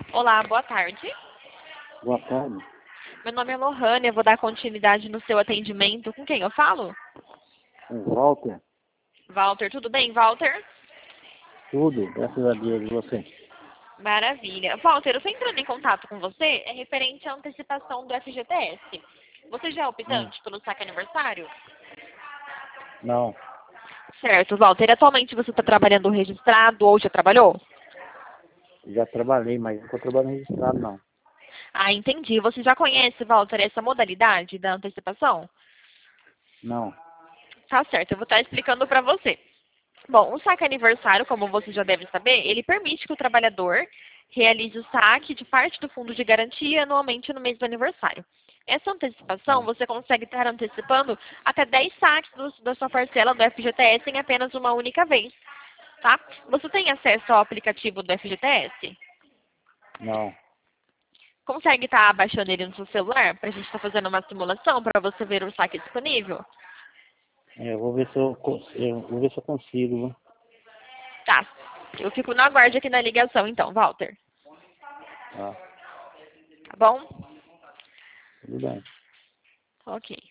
Olá, boa tarde. Boa tarde. Meu nome é Lohane, eu vou dar continuidade no seu atendimento. Com quem eu falo? O Walter, Walter, tudo bem, Walter? tudo, graças a Deus, e você? Maravilha. Walter, eu estou entrando em contato com você, é referente à antecipação do FGTS. Você já é Hum, optante pelo saque aniversário? não, Certo, Walter. Atualmente você está trabalhando registrado ou já trabalhou? já trabalhei, mas não estou trabalhando registrado, não. Ah, entendi. Você já conhece, Walter, essa modalidade da antecipação? Não, Tá certo, eu vou estar explicando para você. Bom, o saque aniversário, como você já deve saber, ele permite que o trabalhador realize o saque de parte do fundo de garantia anualmente no mês do aniversário. Essa antecipação, não. você consegue estar antecipando até 10 saques da sua parcela do FGTS em apenas uma única vez, tá? Você tem acesso ao aplicativo do FGTS? Não. Consegue estar baixando ele no seu celular para a gente estar fazendo uma simulação para você ver o saque disponível? Eu vou ver se eu vou ver se eu consigo, viu? Tá. Eu fico no aguarde aqui na ligação, então, Walter. Tá, Tá bom? tudo bem. Ok.